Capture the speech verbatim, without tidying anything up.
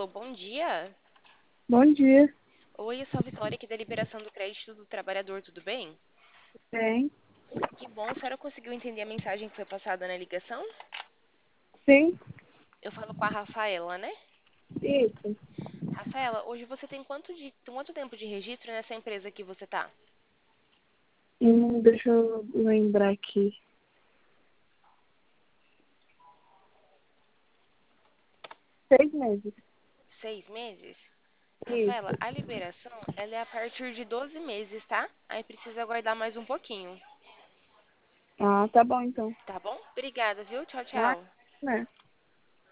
Alô, bom dia. Bom dia. Oi, eu sou a Vitória aqui da Liberação do Crédito do Trabalhador, tudo bem? Bem, Que bom, a senhora conseguiu entender a mensagem que foi passada na ligação? sim, Eu falo com a Rafaela, né? isso. Rafaela, hoje você tem quanto, de, quanto tempo de registro nessa empresa que você tá? Hum, deixa eu lembrar aqui. Seis meses. Seis meses? Rafaela, Isso. a liberação, ela é a partir de doze meses, tá? Aí precisa aguardar mais um pouquinho, Ah, tá bom então. tá bom? Obrigada, viu? Tchau, Ah, tchau. né?